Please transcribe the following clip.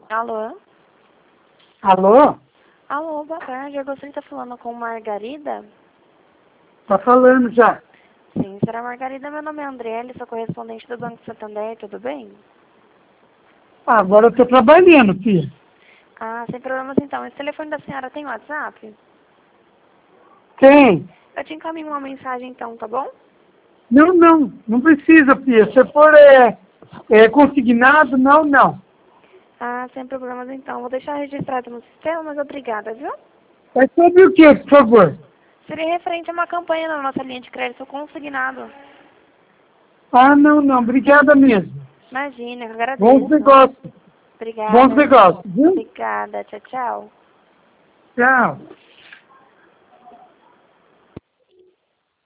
Alô? Alô? Alô, boa tarde. Eu gostaria de estar falando com Margarida. Tá falando já. Sim, será Margarida. Meu nome é Andriele, sou correspondente do Banco Santander, tudo bem? Agora eu tô trabalhando, filha. Ah, sem problemas então. Esse telefone da senhora tem WhatsApp? Tem? Eu te encaminho uma mensagem então, tá bom? Não precisa, filha. Se for consignado, não. Ah, sem problemas então. Vou deixar registrado no sistema, mas obrigada, viu? É sobre o que, por favor? Seria referente a uma campanha na nossa linha de crédito consignado. Ah, não. Obrigada mesmo. Imagina, eu Bons agradeço. negócios. Bons Obrigada. negócios, viu? Obrigada. Tchau, tchau. Tchau.